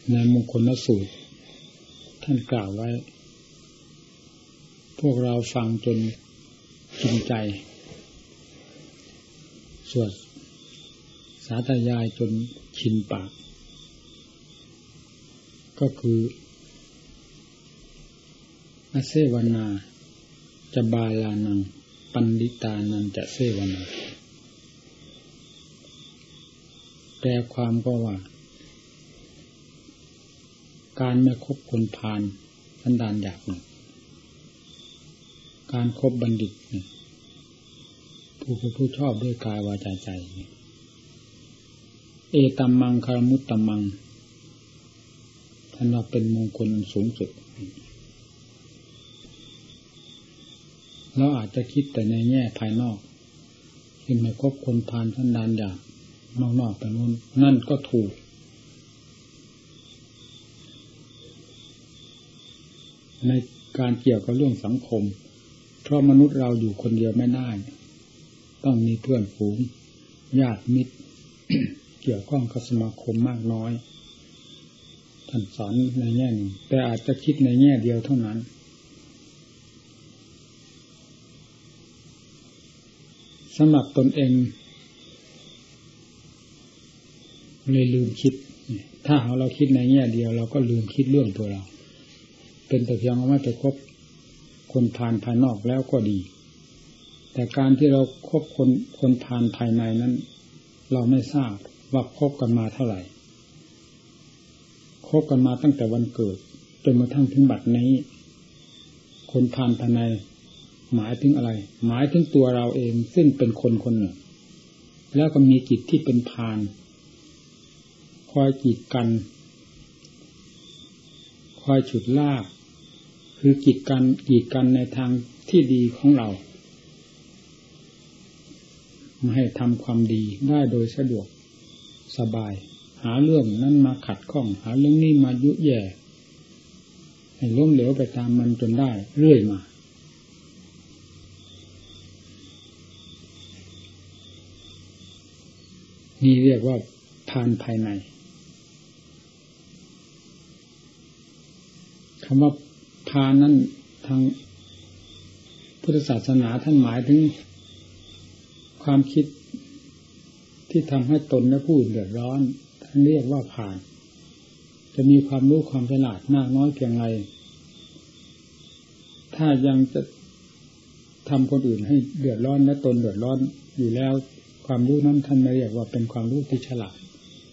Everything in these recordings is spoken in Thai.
ในมงคลสูตรท่านกล่าวไว้พวกเราฟังจนกินใจสวดสาธยายจนชินปากก็คืออเสวนาจะบาลานังปันดิตานันจะเสวนาแปลความก็ว่าการไม่คบคนพาลสันดานหยาบเนี่ยการคบบัณฑิตเนี่ยผู้ชอบด้วยกายวาจาใจเอตัมมังคารมุตตัมมังท่านว่าเป็นมงคลสูงสุดเราอาจจะคิดแต่ในแง่ภายนอกที่ไม่คบคนพาลสันดานหยาบนอกๆไปนู่นนั่นก็ถูกในการเกี่ยวกับเรื่องสังคมเพราะมนุษย์เราอยู่คนเดียวไม่ได้ต้องมีเพื่อนฝูงญาติมิตร เกี่ยวข้องกับสมาคมมากน้อยท่านสอนในแง่หนึ่งแต่อาจจะคิดในแง่เดียวเท่านั้นสำหรับตนเองเลยลืมคิดถ้าเราคิดในแง่เดียวเราก็ลืมคิดเรื่องตัวเราเป็นแต่เพียงว่าไปคบคนพาลภายนอกแล้วก็ดีแต่การที่เราคบคนพาลภายในนั้นเราไม่ทราบว่าคบกันมาเท่าไหร่คบกันมาตั้งแต่วันเกิดจนมาทั้งถึงบัดนี้คนพาลภายในหมายถึงอะไรหมายถึงตัวเราเองซึ่งเป็นคนคนหนึ่งแล้วก็มีจิตที่เป็นพาลคอยกีดกันคอยฉุดลากคือกีดกันในทางที่ดีของเราไม่ให้ทำความดีได้โดยสะดวกสบายหาเรื่องนั้นมาขัดข้องหาเรื่องนี้มายุแย่ให้ล้มเหลวไปตามมันจนได้เรื่อยมานี่เรียกว่าพาลภายในคำว่าพาลนั้นทางพุทธศาสนาท่านหมายถึงความคิดที่ทำให้ตนและผู้อื่นเดือดร้อนท่านเรียกว่าพาลจะมีความรู้ความฉลาดมากน้อยเพียงไรถ้ายังจะทำคนอื่นให้เดือดร้อนและตนเดือดร้อนอยู่แล้วความรู้นั้นท่านไม่เรียกว่าเป็นความรู้ที่ฉลาด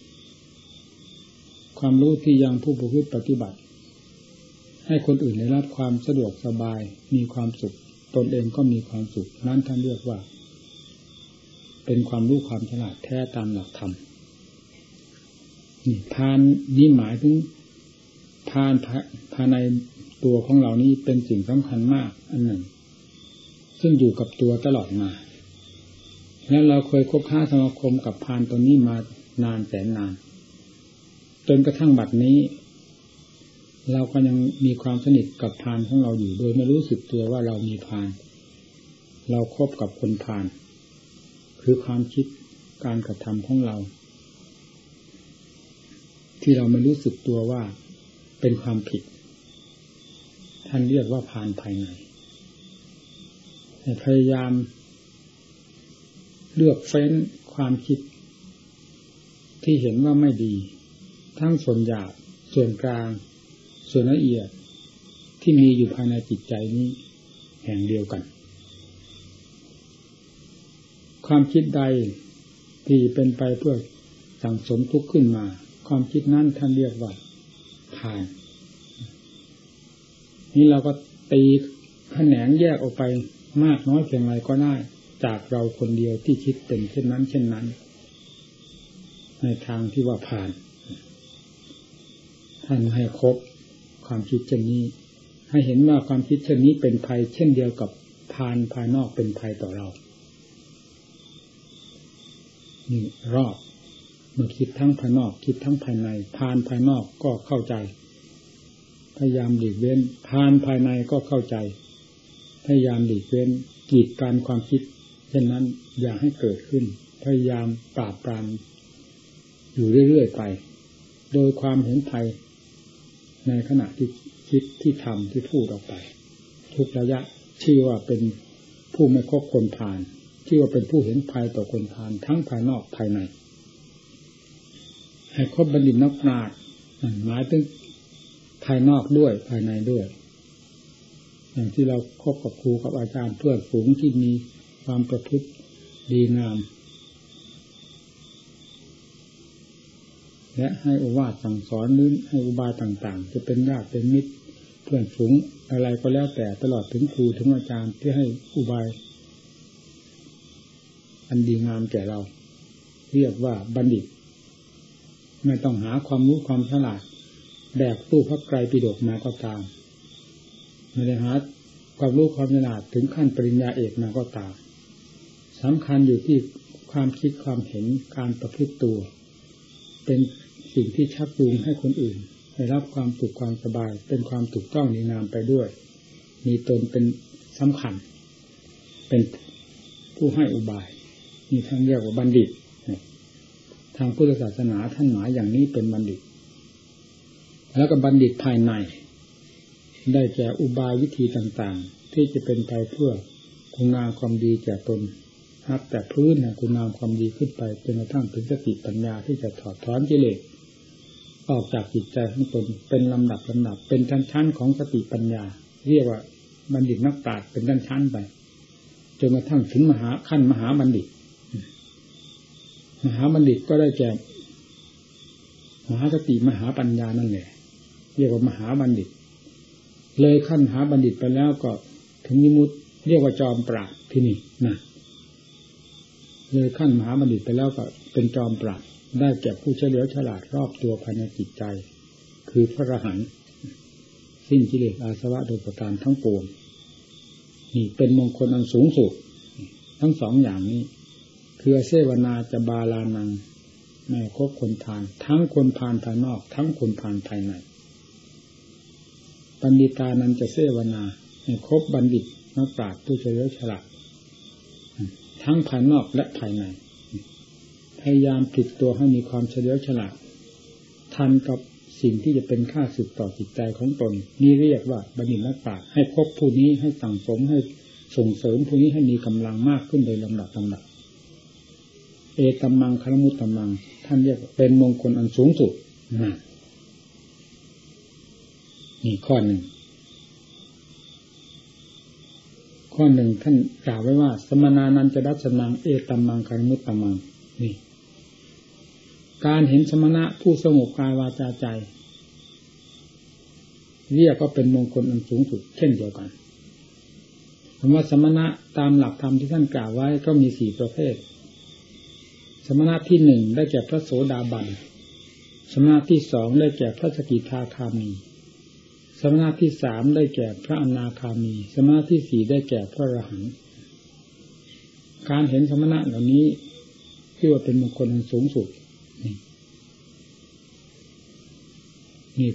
ความรู้ที่ยังผู้ประพฤติปฏิบัติให้คนอื่นได้รับความสะดวกสบายมีความสุขตนเองก็มีความสุขนั้นท่านเรียกว่าเป็นความรู้ความฉลาดแท้ตามหลักธรรมนี่พาลนี้หมายถึงพาลภายในตัวของเรานี้เป็นสิ่งสำคัญมากอันหนึ่งซึ่งอยู่กับตัวตลอดมาแล้วเราเคยคบค้าสมาคมกับพาลตัวนี้มานานแสนนานจนกระทั่งบัดนี้เราก็ยังมีความสนิทกับพาลของเราอยู่โดยไม่รู้สึกตัวว่าเรามีพาลเราคบกับคนพาลคือความคิดการกระทำของเราที่เราไม่รู้สึกตัวว่าเป็นความผิดท่านเรียกว่าพาลภายในพยายามเลือกเฟ้นความคิดที่เห็นว่าไม่ดีทั้งส่วนหยาบส่วนกลางส่วนละเอียดที่มีอยู่ภายในจิตใจนี้แห่งเดียวกันความคิดใดที่เป็นไปเพื่อสั่งสมทุกข์ขึ้นมาความคิดนั้นท่านเรียกว่าพาลนี่เราก็ตีแขนงแยกออกไปมากน้อยเพียงไรก็ได้จากเราคนเดียวที่คิดเป็นเช่นนั้นในทางที่ว่าพาลท่านให้ครบความคิดเช่นนี้ให้เห็นว่าความคิดเช่นนี้เป็นภัยเช่นเดียวกับพาลภายนอกเป็นภัยต่อเรานี่รอบเมื่อคิดทั้งภายนอกคิดทั้งภายในพาลภายนอกก็เข้าใจพยายามหลีกเว้นพาลภายในก็เข้าใจพยายามหลีกเว้นกีดกันความคิดเช่นนั้นอย่าให้เกิดขึ้นพยายามปราบปรามอยู่เรื่อยๆไปโดยความเห็นภัยในขณะที่คิดที่ทำที่พูดออกไปทุกระยะชื่อว่าเป็นผู้ไม่คบคนพาลชื่อว่าเป็นผู้เห็นภัยต่อคนพาลทั้งภายนอกภายในให้คบบัณฑิตนักปราชญ์หมายถึงภายนอกด้วยภายในด้วยอย่างที่เราคบกับครูกับอาจารย์เพื่อนฝูงที่มีความประพฤติดีงามและให้โอวาทสั่งสอนนึ้ให้อุบายต่างๆจะเป็นญาติเป็นมิตรเพื่อนฝูงอะไรก็แล้วแต่ตลอดถึงครูถึงอาจารย์ที่ให้อุบายอันดีงามแก่เราเรียกว่าบัณฑิตไม่ต้องหาความรู้ความฉลาดแบกตู้พระไตรปิฎกมาก็ตามไม่ได้หาความรู้ความฉลาดถึงขั้นปริญญาเอกมาก็ตามสำคัญอยู่ที่ความคิดความเห็นการประพฤติตัวเป็นสิ่งที่ชักจูงให้คนอื่นได้รับความสุขความสบายเป็นความถูกต้องดีงามไปด้วยมีตนเป็นสำคัญเป็นผู้ให้อุบายมีทางเรียกว่าบัณฑิตทางพุทธศาสนาท่านหมายอย่างนี้เป็นบัณฑิตแล้วก็บัณฑิตภายในได้แก่อุบายวิธีต่างๆที่จะเป็นไปเพื่อคุณงามความดีแก่ตนนับแต่พื้นคุณงามความดีขึ้นไปจนกระทั่งถึงสติปัญญาที่จะถอดถอนกิเลสออกจากจิตใจของตนเป็นลำดับเป็นชั้นๆของสติปัญญาเรียกว่าบัณฑิตนักปราชญ์เป็นชั้นๆไปจนกระทั่งถึงขั้นมหาบัณฑิตมหาบัณฑิตก็ได้แก่มหาสติมหาปัญญานั่นแหละเรียกว่ามหาบัณฑิตเลยขั้นมหาบัณฑิตไปแล้วก็ถึงนิมุตติเรียกว่าจอมปราชญ์ที่นี่นะเลยขั้นมหาบัณฑิตไปแล้วก็เป็นจอมปราชญ์ได้แก่ผู้เฉลียวฉลาดรอบตัวภายในจิตใจคือพระอรหันต์สิ้นกิเลสอาสวะโดยประการทั้งปวงนี่เป็นมงคลอันสูงสุดทั้งสองอย่างนี้คือเสวนาจะบาลานังแม่คบคนพาลทั้งคนพาลภายนอกทั้งคนพาลภายในปัณฑิตานันจะเสวนาให้คบบัณฑิตนักปราชญ์ผู้เฉลียวฉลาดทั้งภายนอกและภายในพยายามผลิตตัวให้มีความเฉลียวฉลาดทันกับสิ่งที่จะเป็นค่าศึกต่อจิตใจของตนนี่เรียกว่าบัณฑิตนักปราชญ์ให้คบผู้นี้ให้สั่งสมให้ส่งเสริมผู้นี้ให้มีกำลังมากขึ้นโดยลำดับเอตัมมังคารมุตตัมมังท่านเรียกเป็นมงคลอันสูงสุดนี่ข้อหนึ่งท่านกล่าวไว้ว่าสมณานันจะดัชนังเอตัมมังคารมุตตัมมังนี่การเห็นสมณะผู้สงบกายวาจาใจเรียกก็เป็นมงคลอันสูงสุดเช่นเดียวกันคำว่าสมณะตามหลักธรรมที่ท่านกล่าวไว้ก็มี4ประเภทสมณะที่1ได้แก่พระโสดาบันสมณะที่2ได้แก่พระสกิทาคามีสมณะที่3ได้แก่พระอนาคามีสมณะที่4ได้แก่พระอรหันต์การเห็นสมณะเหล่านี้ที่ว่าเป็นมงคลอันสูงสุดนี่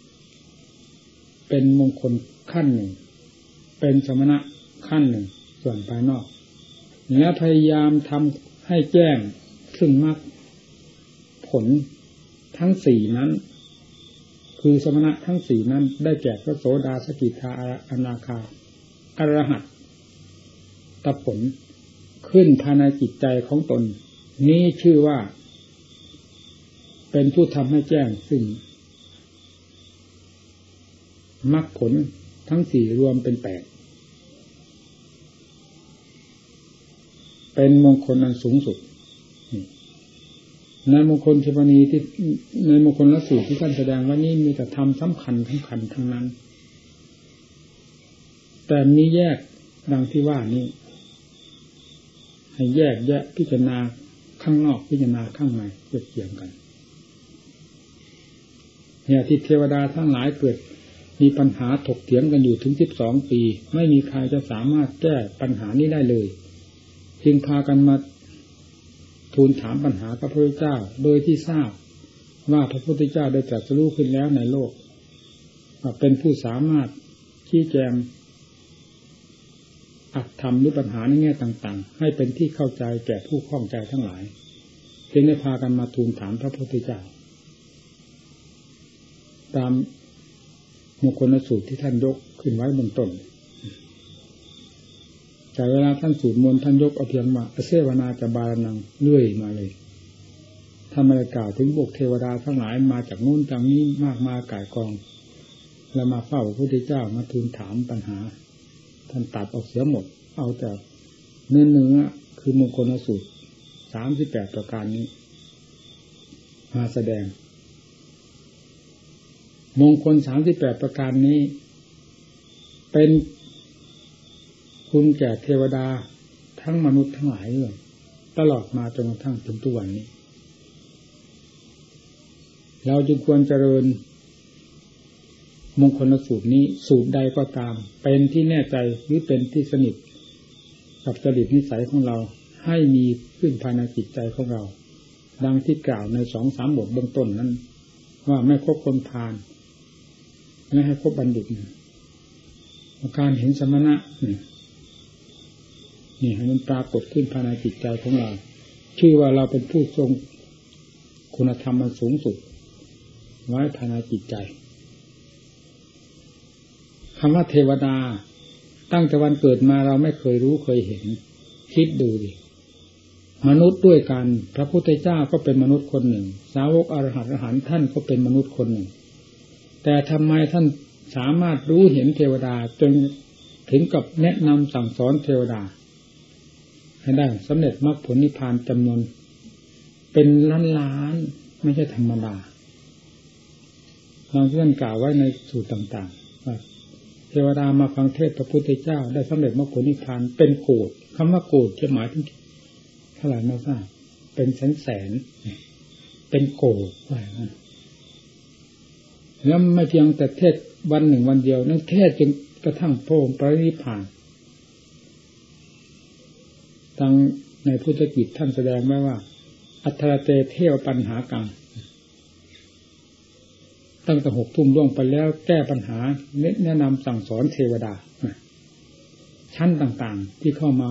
เป็นมงคลขั้นหนึ่งเป็นสมณะขั้นหนึ่งส่วนภายนอกและพยายามทำให้แจ้งซึ่งมรรคผลทั้ง4นั้นคือสมณะทั้ง4นั้นได้แก่พระโสดาสกิทาอนาคาอรหัตตผลขึ้นภายในจิตใจของตนนี้ชื่อว่าเป็นผู้ทำให้แจ้งซึ่งมรรคผลทั้ง4รวมเป็น8เป็นมงคลอันสูงสุดในมงคลเทวนีที่ในมงคลละสูตรที่ท่านแสดงว่านี่มีแต่ธรรมสำคัญทั้งนั้นแต่มีแยกดังที่ว่านี้ให้แยกแยะพิจารณาข้างนอกพิจารณาข้างในเกี่ยวกันเนี่ยที่เทวดาทั้งหลายเกิดมีปัญหาถกเถียงกันอยู่ถึง12 ปีไม่มีใครจะสามารถแก้ปัญหานี้ได้เลยจึงพากันมาทูลถามปัญหาพระพุทธเจ้าโดยที่ทราบว่าพระพุทธเจ้าได้ตรัสรู้ขึ้นแล้วในโลกเป็นผู้สามารถชี้แจงอัตธรรมหรือปัญหาในแง่ต่างๆให้เป็นที่เข้าใจแก่ผู้ข้องใจทั้งหลายจึงได้พากันมาทูลถามพระพุทธเจ้าตามมงคลสูตรที่ท่านยกขึ้นไว้บนต้นแต่เวลาท่านสูตรมนต์ท่านยกเอาเพียงว่าเสวนาจะบาลนังเลื่อยมาเลยทำอะไรกล่าวถึงบุคเทวดาทั้งหลายมาจากโน้นจากนี้มากมายก่ายกองแล้วมาเฝ้าพระพุทธเจ้ามาทูลถามปัญหาท่านตัดออกเสียหมดเอาแต่เนื้อคือมงคลสูตร38ประการนี้มาแสดงมงคล38ประการนี้เป็นคุณแก่เทวดาทั้งมนุษย์ทั้งหลายเลยตลอดมาจนกระทั่งถึงทุกวันนี้เราจึงควรเจริญมงคลสูตรนี้สูตรใดก็ตามเป็นที่แน่ใจหรือเป็นที่สนิทกับจริตนิสัยของเราให้มีขึ้นภายในจิตใจของเราดังที่กล่าวใน 2-3 บทเบื้องต้นนั้นว่าไม่คบคนพาลไม่ให้คบบัณฑิตการเห็นสมณะนี่ให้มันปรากฏขึ้นภายในจิตใจของเราชื่อว่าเราเป็นผู้ทรงคุณธรรมมันสูงสุดไว้ภายในจิตใจคำว่าเทวดาตั้งแต่วันเกิดมาเราไม่เคยรู้เคยเห็นคิดดูดิมนุษย์ด้วยกันพระพุทธเจ้าก็เป็นมนุษย์คนหนึ่งสาวกอรหันต์ท่านก็เป็นมนุษย์คนหนึ่งแต่ทำไมท่านสามารถรู้เห็นเทวดาจนถึงกับแนะนำสั่งสอนเทวดาให้ได้สำเร็จมรรคผลนิพพานจำนวนเป็นล้านๆไม่ใช่ธรรมดาเราท่านกล่าวไว้ในสูตรต่างๆว่าเทวดามาฟังเทศน์พระพุทธเจ้าได้สำเร็จมรรคผลนิพพานเป็นโกฏคำว่าโกฏจะหมายถึงเท่าไหร่ไม่ทราบเป็นแสนเป็นโกฏแล้วไม่เพียงแต่เทศวันหนึ่งวันเดียวนั่นเทศจนกระทั่งพระองค์ปรินิพพานทางในพุทธกิจท่านแสดงไว้ว่าอัตถเตเทวปัญหากังตั้งแต่6 ทุ่มล่วงไปแล้วแก้ปัญหาแนะนำสั่งสอนเทวดาชั้นต่างๆที่เข้ามา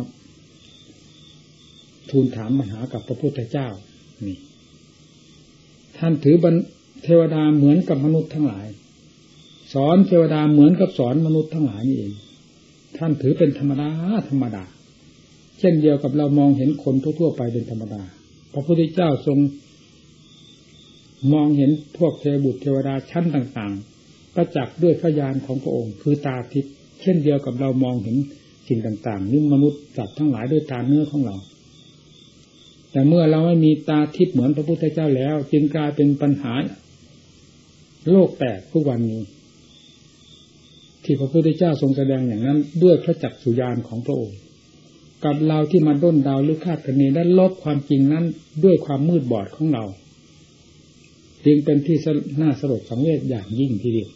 ทูลถามปัญหากับพระพุทธเจ้านี่ท่านถือเทวดาเหมือนกับมนุษย์ทั้งหลายสอนเทวดาเหมือนกับสอนมนุษย์ทั้งหลายนี่เองท่านถือเป็นธรรมดาเช่นเดียวกับเรามองเห็นคนทั่วๆไปเป็นธรรมดาพระพุทธเจ้าทรงมองเห็นพวกเทวบุตรเทวดาชั้นต่างๆประจักษ์ด้วยพระญาณของพระองค์คือตาทิพย์เช่นเดียวกับเรามองเห็นสิ่งต่างๆนี่มนุษย์สัตว์ทั้งหลายด้วยตาเนื้อของเราแต่เมื่อเราไม่มีตาทิพย์เหมือนพระพุทธเจ้าแล้วจึงกลายเป็นปัญหาโลกแตกทุกวันนี้ที่พระพุทธเจ้าทรงแสดงอย่างนั้นด้วยพระจักษุญาณของพระองค์กับเราที่มาด้นดาวหรือคาดคะเนและลบความจริงนั้นด้วยความมืดบอดของเราจึงเป็นที่น่าสลดสังเวชอย่างยิ่งทีเดียว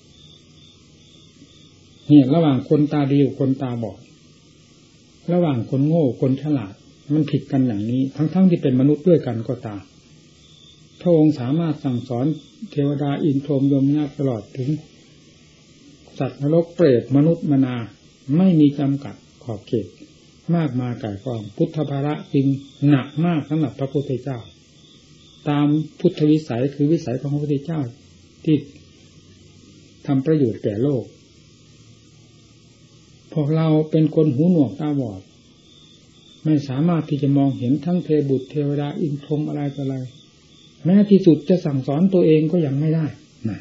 เนี่ยระหว่างคนตาดีกับคนตาบอดระหว่างคนโง่คนฉลาดมันผิดกันอย่างนี้ทั้งที่เป็นมนุษย์ด้วยกันก็ตามพระองค์สามารถสั่งสอนเทวดาอินทร์พรหมยมนาถตลอดถึงสัตว์นรกเปรตมนุษย์มนาไม่มีจำกัดขอบเขตมากมายก่ายกองพุทธภาระจึงหนักมากสำหรับพระพุทธเจ้าตามพุทธวิสัยคือวิสัยของพระพุทธเจ้าที่ทำประโยชน์แก่โลกพวกเราเป็นคนหูหนวกตาบอดไม่สามารถที่จะมองเห็นทั้งเทบุตรเทวดาอินทร์พรหมอะไรต่ออะไรแม้ที่สุดจะสั่งสอนตัวเองก็ยังไม่ได้นะ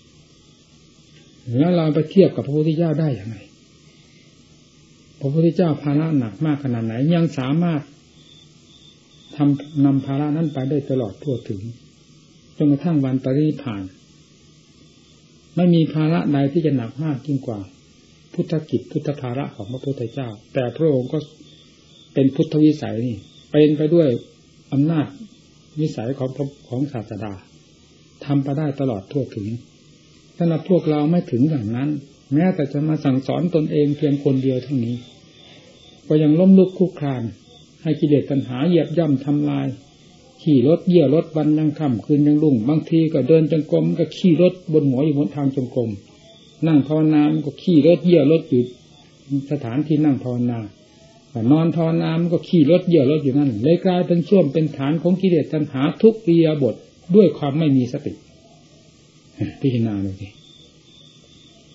แล้วเราไปเทียบกับพระพุทธเจ้าได้อย่างไรพระพุทธเจ้าภาระหนักมากขนาดไหนยังสามารถนำภาระนั้นไปได้ตลอดทั่วถึงจนกระทั่งวันปรินิพพานไม่มีภาระใดที่จะหนักมากยิ่งกว่าพุทธกิจพุทธภาระของพระพุทธเจ้าแต่พระองค์ก็เป็นพุทธวิสัยนี่เป็นไปด้วยอำนาจวิสัยของศาสดาทำไปได้ตลอดทั่วถึงสำหรับพวกเราไม่ถึงอย่างนั้นแม้แต่จะมาสั่งสอนตนเองเพียงคนเดียวเท่านี้ก็ยังล้มลุกคลุกคลานให้กิเลสตัณหาเหยียบย่ำทำลายขี่รถเยี่ยรถวันยังค่ำคืนยังรุ่งบางทีก็เดินจงกรมก็ขี่รถบนหัวอยู่บนทางจงกรมนั่งภาวนามันก็ขี่รถเยี่ยรถอยู่สถานที่นั่งภาวนานอนภาวนามันก็ขี่รถเยี่ยรถอยู่นั่นเลยกลายเป็นช่วงเป็นฐานของกิเลสตัณหาทุกอิริยาบถด้วยความไม่มีสติพิจารณาดูสิ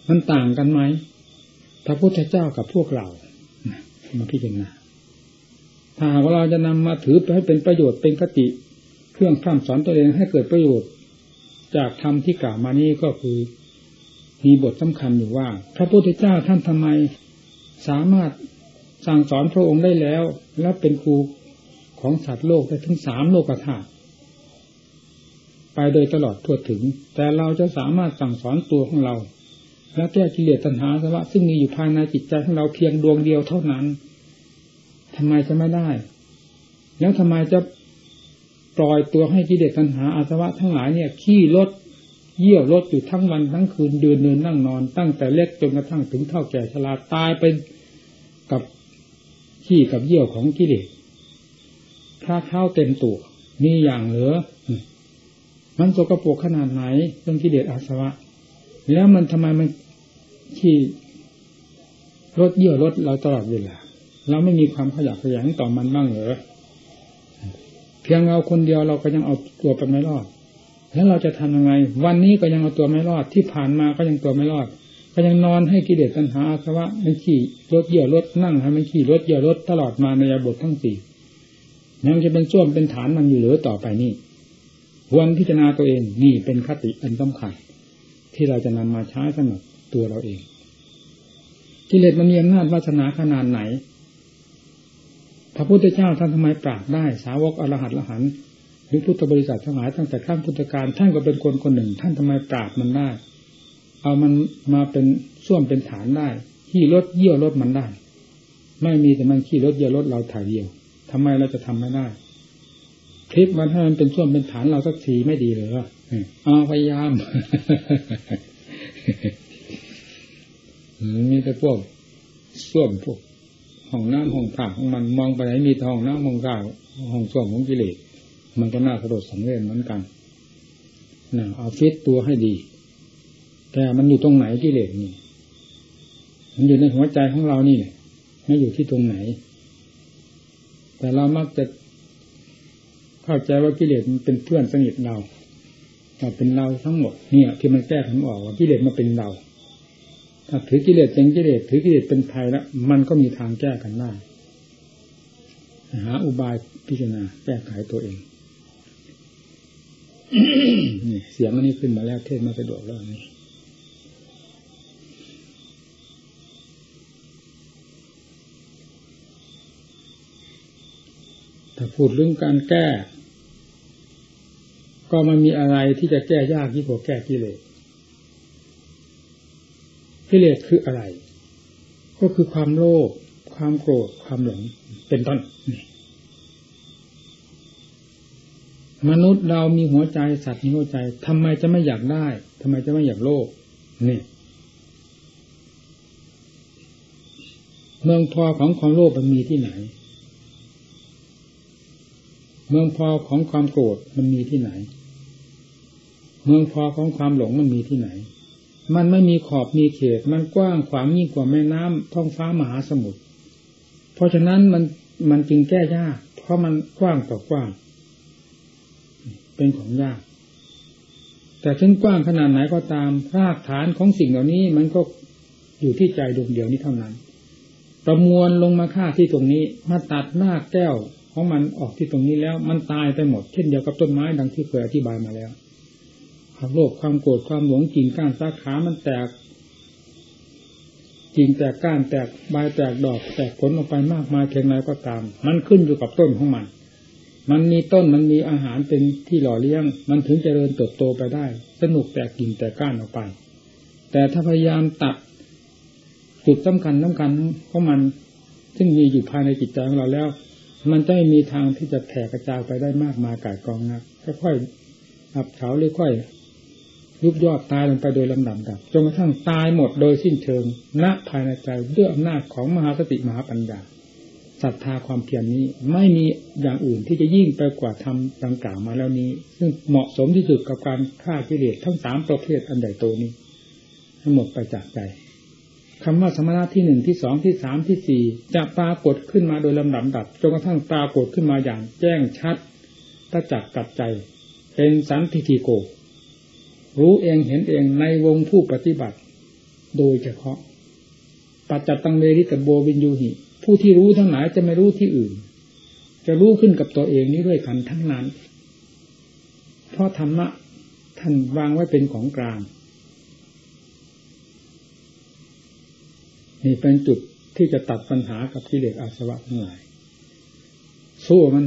มันต่างกันไหมพระพุทธเจ้ากับพวกเรามาพิจารณาถ้าว่าเราจะนำมาถือไปให้เป็นประโยชน์เป็นคติเครื่องพร่ำสอนตัวเองให้เกิดประโยชน์จากธรรมที่กล่าวมานี้ก็คือมีบทสำคัญอยู่ว่าพระพุทธเจ้าท่านทำไมสามารถสั่งสอนพระองค์ได้แล้วและเป็นครูของสัตว์โลกได้ถึง3โลกธาตุไปโดยตลอดทั่วถึงแต่เราจะสามารถสั่งสอนตัวของเราและแก้กิเลสตัณหาอาสวะซึ่งมีอยู่ภายในจิตใจของเราเพียงดวงเดียวเท่านั้นทำไมจะไม่ได้แล้วทำไมจะปล่อยตัวให้กิเลสตัณหาอาสวะทั้งหลายเนี่ยขี้ลดเยี่ยวลดอยู่ทั้งวันทั้งคืนเดินนั่งนอนตั้งแต่เล็กจนกระทั่งถึงเฒ่าแก่ชราตายไปกับขี้กับเยี่ยวของกิเลสคราเท้าเต็มตัวมีอย่างเหลือมันสกปรกขนาดไหนเรื่องกิเลสอาสวะแล้วมันทำไมมันขี้ลดเยี่ยวลดเราตลอดเวลาเราไม่มีความขยันขยันต่อมันบ้างเหรอเพียงเราคนเดียวเราก็ยังเอาตัวไปไม่รอดแล้วเราจะทำยังไงวันนี้ก็ยังเอาตัวไม่รอดที่ผ่านมาก็ยังตัวไม่รอดก็ยังนอนให้กิเลสตัณหาอาสวะมันขี้ลดเยี่ยวลดนั่งให้มันขี้ลดเยี่ยวลดตลอดมาในบททั้ง4ยังจะเป็นส้วมเป็นฐานมันอยู่หรือต่อไปนี่ควรพิจารณาตัวเองนี่เป็นคติอันสำคัญที่เราจะนำมาใช้สำหรับตัวเราเองกิเลสมันมีอำนาจวาสนาขนาดไหนพระพุทธเจ้าท่านทำไมปราบได้สาวกอรหัตอรหันต์หรือพุทธบริษัททั้งหลายตั้งแต่ขั้นพุทธกาลท่านก็เป็นคนคนหนึ่งท่านทำไมปราบมันได้เอามันมาเป็นส้วมเป็นฐานได้ขี้ลดเยี่ยวลดมันได้ไม่มีแต่มันขี้ลดเยี่ยวลดเราถ่ายเดียวทำไมเราจะทำไม่ได้พลิกมันให้มันเป็นส้วมเป็นฐานเราสักทีไม่ดีเลยเหรอพยายาม มีแต่พวกส้วมพวกห้องน้ำห้องท่าของมันมองไปไหนมีแต่ห้องน้ำห้องท่าห้องส้วมของกิเลสมันก็น่าสะดุดสังเวชเหมือนกันเอาฟิตตัวให้ดีแต่มันอยู่ตรงไหนกิเลสนี่มันอยู่ในหัวใจของเรานี่ไม่อยู่ที่ตรงไหนแต่เรามักจะเข้าใจว่ากิเลสมันเป็นเพื่อนสนิทเราแต่เป็นเราทั้งหมดเนี่ยที่มันแก้ทั้งออกว่ากิเลสมาเป็นเราถ้าถือกิเลสเป็นกิเลสถือกิเลสเป็นภัยแล้วมันก็มีทางแก้กันได้หาอุบายพิจารณาแก้ไขตัวเอง นี่เสียงอันนี้ขึ้นมาแล้วเทศมาสะดวกแล้วนี่ถ้าพูดเรื่องการแก้ก็มันมีอะไรที่จะแก้ยากยิ่งกว่าแก้กิเลสกิเลสคืออะไรก็คือความโลภความโกรธความหลงเป็นต้นมนุษย์เรามีหัวใจสัตว์มีหัวใจทำไมจะไม่อยากได้ทำไมจะไม่อยากโลภนี่เมืองพอของความโลภมันมีที่ไหนเมืองพอของความโกรธมันมีที่ไหนเมืองพอของความหลงมันมีที่ไหนมันไม่มีขอบมีเขตมันกว้างขวางยิ่งกว่าแม่น้ำท้องฟ้ามหาสมุทรเพราะฉะนั้นมันจึงแก้ยากเพราะมันกว้างต่อกว้างเป็นของยากแต่ถึงกว้างขนาดไหนก็ตามรากฐานของสิ่งเหล่านี้มันก็อยู่ที่ใจดวงเดียวนี้เท่านั้นประมวลลงมาฆ่าที่ตรงนี้มาตัดหน้าแก้วของมันออกที่ตรงนี้แล้วมันตายไปหมดเช่นเดียวกับต้นไม้ดังที่เคยอธิบายมาแล้วความโลภความโกรธความหลงกิ่งก้านสาขามันแตกกิ่งแตกก้านแตกใบแตกดอกแตกผลออกไปมากมายเพียงไรก็ตามมันขึ้นอยู่กับต้นของมันมีต้นมันมีอาหารเป็นที่หล่อเลี้ยงมันถึงเจริญเติบโตไปได้สนุกแตกกิ่งแตกก้านออกไปแต่ถ้าพยายามตัดจุดสำคัญของมันซึ่งมีอยู่ภายในจิตใจของเราแล้วมันจะไม่มีทางที่จะแผ่กระจายไปได้มากมายก่ายกองนะค่อยๆอับเฉาหรือค่อยยุบยอดตายลงไปโดยลำดับจนกระทั่งตายหมดโดยสิ้นเชิงณภายในใจด้วยอำนาจของมหาสติมหาปัญญาศรัทธาความเพียรนี้ไม่มีอย่างอื่นที่จะยิ่งไปกว่าธรรมดังกล่าวมาแล้วนี้ซึ่งเหมาะสมที่สุดกับการฆ่ากิเลสทั้ง3ประเภทอันใหญ่โตนี้ให้หมดไปจากใจคำว่าสมณะที่1ที่2ที่3ที่4จะปรากฏขึ้นมาโดยลำดับจนกระทั่งปรากฏขึ้นมาอย่างแจ้งชัดประจักษ์กับใจเป็นสันทิฏฐิโกรู้เองเห็นเองในวงผู้ปฏิบัติโดยเฉพาะปัจจตังเวริตโบวินยูหิผู้ที่รู้ทั้งหลายจะไม่รู้ที่อื่นจะรู้ขึ้นกับตัวเองนี้ด้วยกันทั้งนั้นเพราะธรรมะท่านวางไว้เป็นของกลางนี่เป็นจุดที่จะตัดปัญหากับกิเลสอาสวะทั้งหลายสู้มัน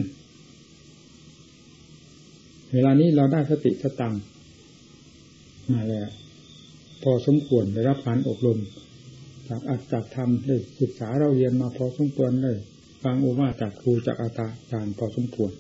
เวลานี้เราได้สติสตังมาแล้วพอสมควรได้รับการอบรมจากอัตจากธรรมได้ศึกษาเราเรียนมาพอสมควรได้ฟังโอวาทจากครูจากอาจารย์พอสมควร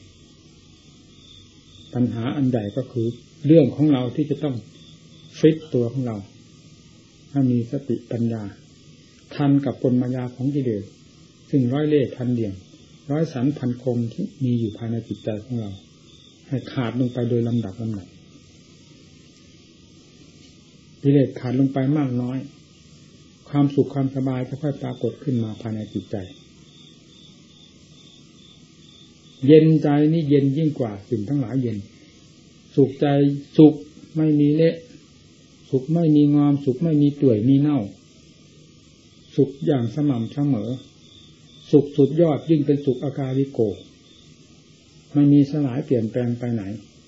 ปัญหาอันใหญ่ก็คือเรื่องของเราที่จะต้องฟิตตัวของเราให้มีสติปัญญาทันกับกลมายาของกิเลสซึ่งร้อยเล่ห์พันเหลี่ยมร้อยสันพันคมที่มีอยู่ภายในจิตใจของเราให้ขาดลงไปโดยลำดับกิเลสขาดลงไปมากน้อยความสุขความสบายจะค่อยปรากฏขึ้นมาภายในจิตใจเย็นใจนี่เย็นยิ่งกว่าสิ่งทั้งหลายเย็นสุขใจสุขไม่มีเละสุขไม่มีงอมสุขไม่มีเปื่อยมีเน่าสุขอย่างสม่ำเสมอสุขสุดยอดยิ่งเป็นสุขอาการิโกไม่มีสลายเปลี่ยนแปลงไปไหน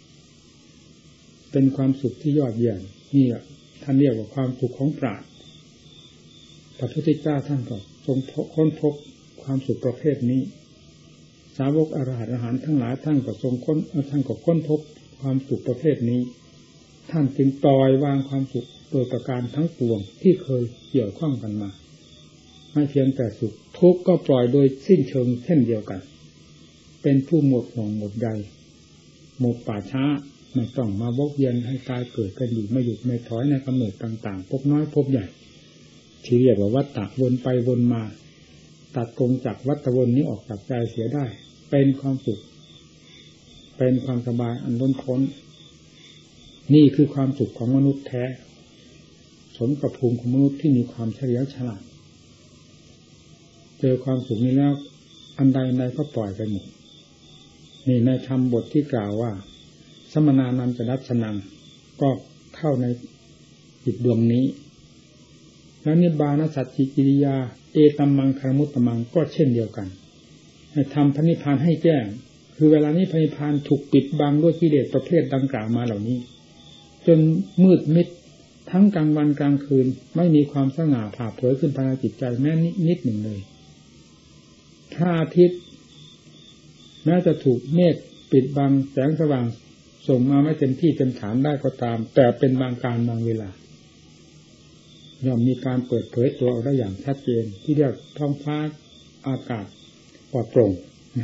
เป็นความสุขที่ยอดเยี่ยมนี่แหละท่านเรียกว่าความสุขของปราชญ์พระพุทธเจ้าท่านก็ทรงค้นพบความสุขประเภทนี้สาวกอรหันต์ทั้งหลายท่านก็ค้นพบความสุขประเภทนี้ท่านจึงปล่อยวางความสุขโดยประการทั้งปวงที่เคยเกี่ยวข้องกันมาไม่เพียงแต่สุขทุกข์ก็ปล่อยโดยสิ้นเชิงเช่นเดียวกันเป็นผู้หมดห่วงหมดใยหมดป่าช้าไม่ต้องมาวกเวียนให้ตายเกิดกันอยู่ไม่หยุดไม่ถอยในกำเนิดต่างๆพบน้อยพบใหญ่ที่เรียกว่าวัฏฏะวนไปวนมาตัดกงจากวัฏวนนี้ออกจากใจเสียได้เป็นความสุขเป็นความสบายอันล้นพ้นนี่คือความสุขของมนุษย์แท้สมกับภูมิของมนุษย์ที่มีความเฉลียวฉลาดเจอความสุขนี้แล้วอันใดอันใดก็ปล่อยไปหมดนี่ในธรรมบทที่กล่าวว่าสมณานันจะดัชนังก็เข้าในจิตดวงนี้แล้วนิบานะสัจจิกิริยาเอตัมมังคารมุตตมังก็เช่นเดียวกันให้ทำพระนิพพานให้แจ้งคือเวลานี้พระนิพพานถูกปิดบังด้วยกิเลสประเภทดังกล่าวมาเหล่านี้จนมืดมิดทั้งกลางวันกลางคืนไม่มีความสง่าผ่าเผยขึ้นภายในจิตใจแม้นิดหนึ่งเลยพระอาทิตย์แม้จะถูกเมฆปิดบังแสงสว่างส่งมาไม่เต็มที่เต็มฐานได้ก็ตามแต่เป็นบางการบางเวลาย่อมมีการเปิดเผยตัวออกได้อย่างชัดเจนที่เรียกท้องฟ้าอากาศปลอดโปร่ง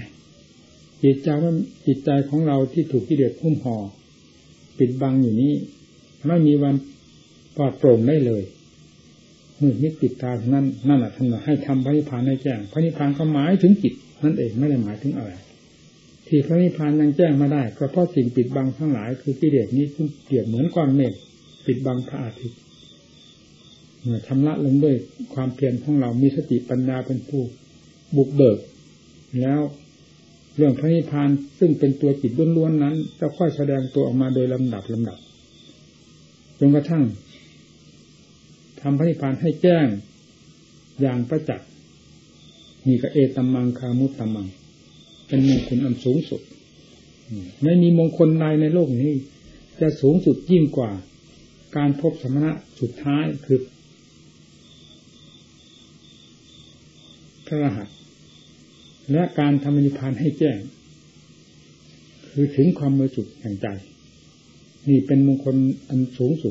จิตใจของเราที่ถูกกิเลสหุ้มห่อปิดบังอยู่นี้ไม่มีวันปลอดโปร่งได้เลยมืดมิดปิดตาเท่านั้นนั่นแหละท่านให้ทำพระนิพพานให้แจ้งพระนิพพานก็หมายถึงจิตนั่นเองไม่ได้หมายถึงอะไรที่พระนิพพานยังแจ้งมาได้ก็เพราะสิ่งปิดบังทั้งหลายคือกิเลสนี้ซึ่งเปรียบเหมือนก้อนเมฆปิดบังพระอาทิตย์เมื่อชำระลงด้วยความเพียรของเรามีสติปัญญาเป็นผู้บุกเบิกแล้วเรื่องพระนิพพานซึ่งเป็นตัวจิตล้วนๆนั้นจะค่อยแสดงตัวออกมาโดยลำดับจนกระทั่งทำพระนิพพานให้แจ้งอย่างประจักษ์นี่ก็เอตัมมังคามุตตมังเป็นมงคลอันสูงสุดไม่มีมงคลใดในโลกนี้จะสูงสุดยิ่งกว่าการพบสมณะสุดท้ายคือพระอรหันต์และการทำนิพพานให้แจ้งคือถึงความบริสุทธิ์แห่งใจนี่เป็นมงคลอันสูงสุด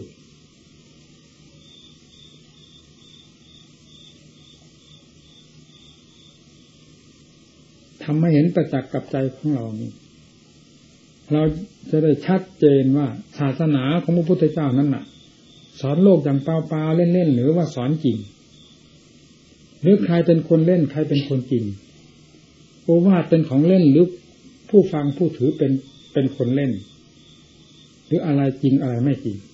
ทำให้เห็นประจักษ์กับใจของเรานี่เราจะได้ชัดเจนว่าศาสนาของพระพุทธเจ้านั้นน่ะสอนโลกอย่างเปล่าๆเล่นๆหรือว่าสอนจริงหรือใครเป็นคนเล่นใครเป็นคนจริงโอวาทเป็นของเล่นหรือผู้ฟังผู้ถือเป็นคนเล่นหรืออะไรจริงอะไรไม่จริง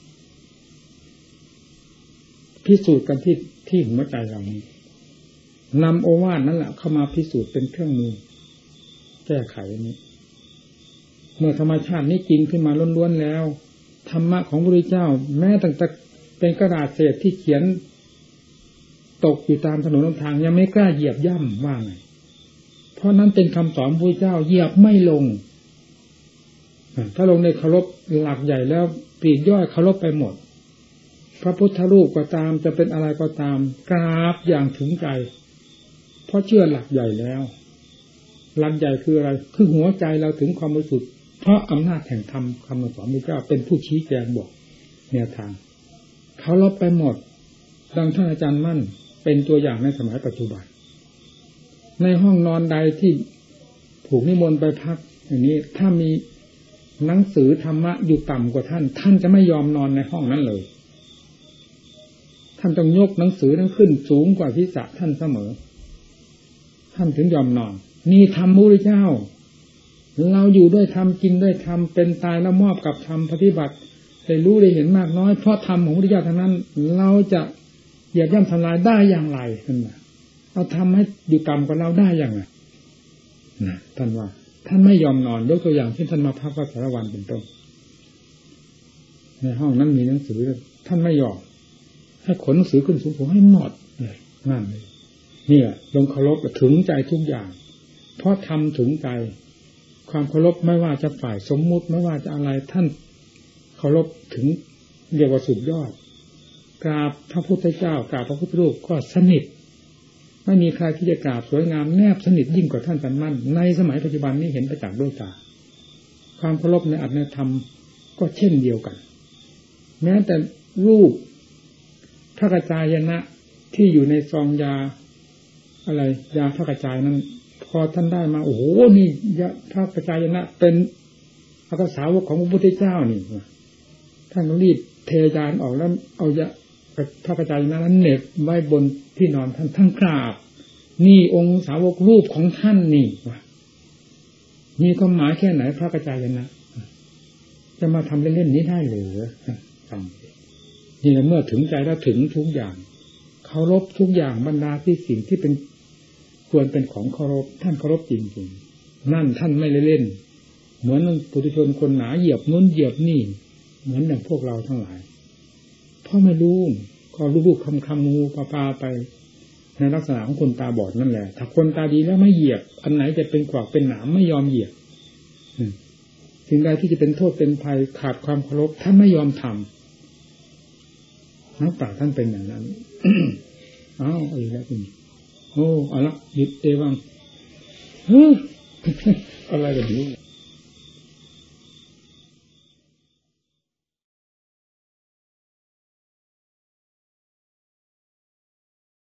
พิสูจน์กันที่หัวใจเรานี้นำโอวาทนั่นแหละเข้ามาพิสูจน์เป็นเครื่องมือแก้ไขนี้เมื่อธรรมชาตินี้จริงขึ้นมาล้วนๆแล้วธรรมะของพระพุทธเจ้าแม้ตั้งแต่เป็นกระดาษเศษที่เขียนตกอยู่ตามถนนทางยังไม่กล้าเหยียบย่ำว่าไงเพราะนั้นเป็นคำสอนพระเจ้าเหยียบไม่ลงถ้าลงในเคารพหลักใหญ่แล้วปลีกย่อยเคารพไปหมดพระพุทธรูปก็ตามจะเป็นอะไรก็ตามกราบอย่างถึงใจเพราะเชื่อหลักใหญ่แล้วหลักใหญ่คืออะไรคือหัวใจเราถึงความบริสุทธิ์เพราะอำนาจแห่งธรรมคำสอนพระเจ้าเป็นผู้ชี้แจงบอกแนวทางเคารพไปหมดดังท่านอาจารย์มั่นเป็นตัวอย่างในสมัยปัจจุบันในห้องนอนใดที่ถูกนิมนต์ไปพักอย่างนี้ถ้ามีหนังสือธรรมะอยู่ต่ำกว่าท่านจะไม่ยอมนอนในห้องนั้นเลยท่านต้องยกหนังสือนั้นขึ้นสูงกว่าศีรษะท่านเสมอท่านถึงยอมนอนนี่ธรรมพระพุทธเจ้าเราอยู่ด้วยธรรมกินด้วยธรรมเป็นตายแล้วมอบกับธรรมปฏิบัติได้รู้ได้เห็นมากน้อยเพราะธรรมของพระพุทธเจ้าเท่านั้นเราจะเหยียบย่ำทำลายได้อย่างไรท่านว่าเอาทำให้อยู่ต่ำกว่าเราได้อย่างไรนะท่านว่าท่านไม่ยอมนอนยกตัวอย่างที่ท่านมาพักวัดสารวันเป็นต้นในห้องนั้นมีหนังสือท่านไม่ยอมให้ขนหนังสือขึ้นสูงๆให้หมดเลยนั่นเลยเนี่ยลงเคารพถึงใจทุกอย่างเพราะทำถึงใจความเคารพไม่ว่าจะฝ่ายสมมุติไม่ว่าจะอะไรท่านเคารพถึงเรียกว่าสุดยอดกราบพระพุทธเจ้ากราบพระพุทธรูปก็สนิทไม่มีใครที่จะกราบสวยงามแนบสนิทยิ่งกว่าท่านอาจารย์มั่นในสมัยปัจจุบันนี้เห็นประจักษ์ด้วยตาความเคารพในอัตถธรรมก็เช่นเดียวกันแม้แต่รูปพระกระจายนะที่อยู่ในซองยาอะไรยาพระกระจายนั้นพอท่านได้มาโอ้โหนี่ยาพระกระจายนะเป็นพระสาวกของพระพุทธเจ้านี่ท่านรีบเทยานออกแล้วเอายาพระกระจายนะนั้นเหน็บไว้บนที่นอนท่านกราบนี่องค์สาวกรูปของท่านนี่ว่ะมีความหมายแค่ไหนพระกระจายนะจะมาทำเล่นๆนี้ได้หรือฟังนี่เมื่อถึงใจแล้วถึงทุกอย่างเคารพทุกอย่างบรรดาที่สิ่งที่เป็นควรเป็นของเคารพท่านเคารพจริงๆนั่นท่านไม่เล่นเหมือนปุถุชนคนหนาเหยียบนู้นเหยียบนี่เหมือนอย่างพวกเราทั้งหลายเพราะไม่รู้ก็ลูกๆคำงูปลาไปในลักษณะของคนตาบอดนั่นแหละถ้าคนตาดีแล้วไม่เหยียบอันไหนจะเป็นขวากเป็นหนามไม่ยอมเหยียบสิ่งใดที่จะเป็นโทษเป็นภัยขาดความเคารพท่านไม่ยอมทำนักปราชญ์ท่านเป็นอย่างนั้น อ้าวอีกแล้วคุณโอ้เอาละหยุดเอวังอะไรกันอยู่